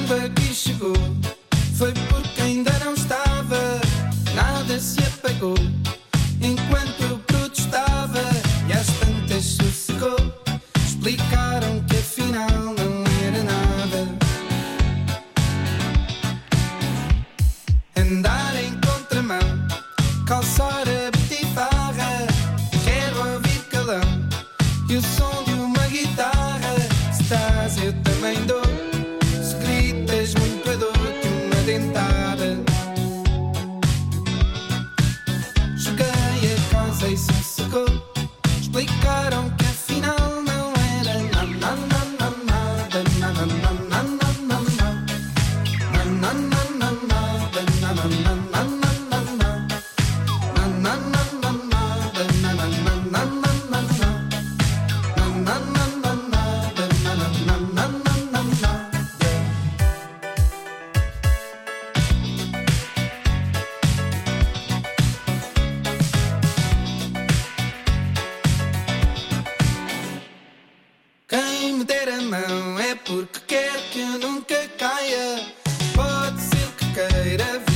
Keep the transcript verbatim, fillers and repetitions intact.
chuva que chegou foi porque ainda não estava, nada se apagou enquanto eu protestava e às tantas sossegou. Explicaram que afinal não era nada. Andar em contramão, calçar a betifarra, quero ouvir calão e o som de uma guitarra. Se estás eu também dou, se gritas muito eu dou-te uma dentada. Joguei a casa e sossegou. Explicaram que afinal não era na na na na nada, na na na na na na na na na na nada, na na na na na na na na na nada, na na na na na na na na na nada, na na na na na na. Quem me der a mão é porque quer que eu nunca caia. Pode ser que queira